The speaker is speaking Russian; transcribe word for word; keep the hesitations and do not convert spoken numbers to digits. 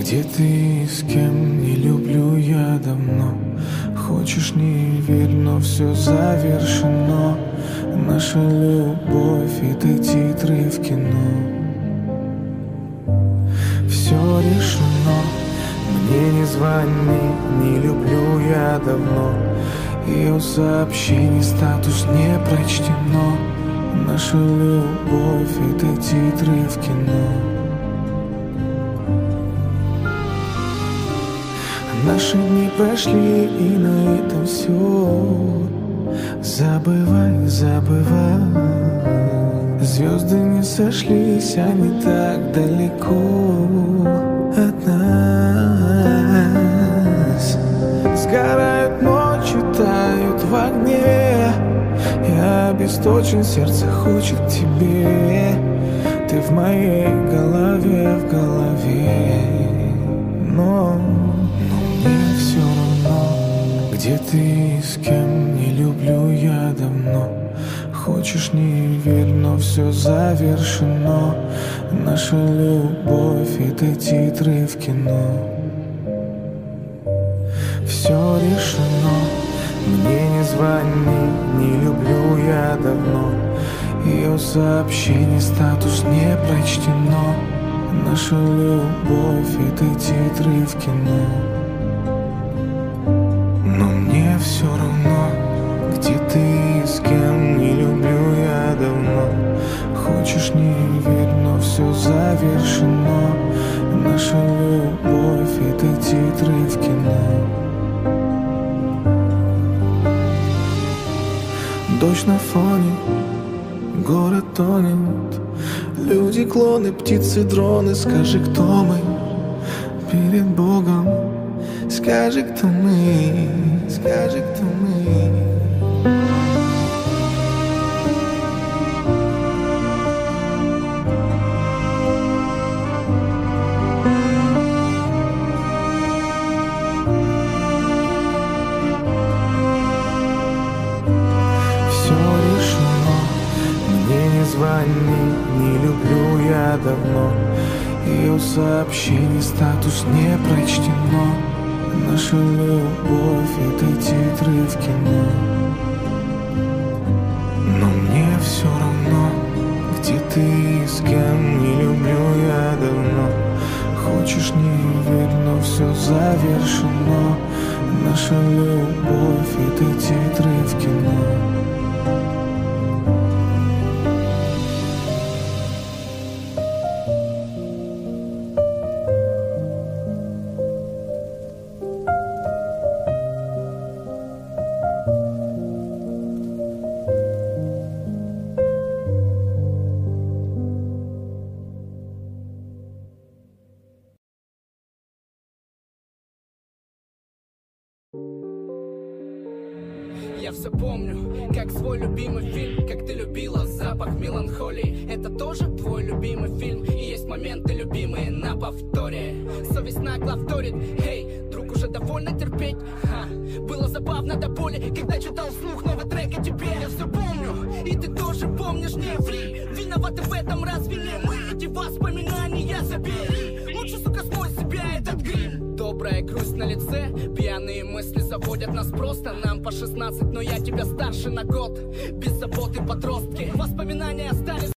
Где ты и с кем, не люблю я давно. Хочешь, не верь, но все завершено. Наша любовь — это титры в кино. Все решено, мне не звони, не люблю я давно. И у сообщений статус не прочтено. Наша любовь — это титры в кино. Наши дни прошли, и на этом все. Забывай, забывай. Звезды не сошлись, они так далеко от нас. Сгорают ночи, тают в огне. Я обесточен, сердце хочет к тебе. Ты в моей голове, в голове. Но, но мне все равно, где ты и с кем, не люблю я давно. Хочешь, не верь, но все завершено. Наша любовь — это титры в кино. Все решено, мне не звони, не люблю я давно. И у сообщений статус не прочтено. Наша любовь — это титры в кино. Но мне все равно, где ты и с кем, не люблю я давно. Хочешь, не верь, но все завершено. Наша любовь — это титры в кино. Дождь на фоне, город тонет. Люди, клоны, птицы, дроны. Скажи, кто мы перед Богом? Скажи, кто мы? Скажи, кто мы? Звони, не люблю я давно. И у сообщений статус не прочтено. Наша любовь — это титры в кино. Но мне все равно, где ты и с кем, не люблю я давно. Хочешь, не верь, но все завершено. Наша любовь — это титры в кино. Я все помню, как свой любимый фильм, как ты любила запах меланхолии. Это тоже твой любимый фильм, и есть моменты любимые на повторе. Совесть нагло вторит, эй, друг, уже довольно терпеть. Ха. Было забавно до боли, когда читал вслух новый трек о тебе. Я все помню, и ты тоже помнишь, не ври. Виноваты в этом разве не мы? Эти воспоминания забери. Лучше, сука, смой с себя этот грим. Добрая грусть на лице, пьяные мысли заводят нас просто. Нам по шестнадцать, но я тебя старше на год. Без заботы подростки, воспоминания остались.